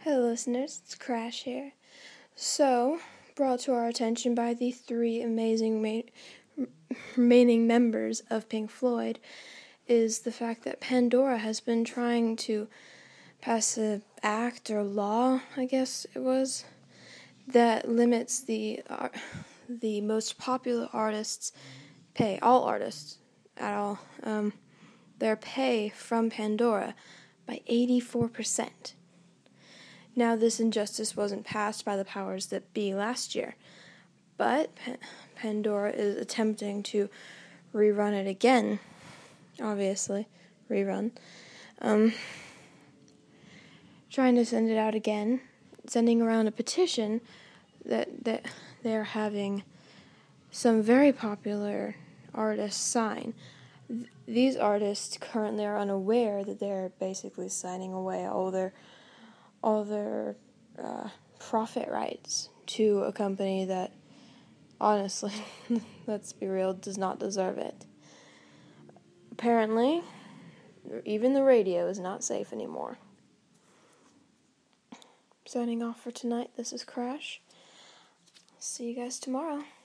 Hello, listeners. It's Crash here. So, brought to our attention by the three amazing remaining members of Pink Floyd is the fact that Pandora has been trying to pass an act or law, I guess it was, that limits the most popular artists' pay, all artists at all, their pay from Pandora by 84%. Now, this injustice wasn't passed by the powers that be last year, but Pandora is attempting to rerun it again, obviously, trying to send it out again, sending around a petition that they're having some very popular artists sign. These artists currently are unaware that they're basically signing away all their profit rights to a company that, honestly, let's be real, does not deserve it. Apparently, even the radio is not safe anymore. Signing off for tonight, this is Crash. See you guys tomorrow.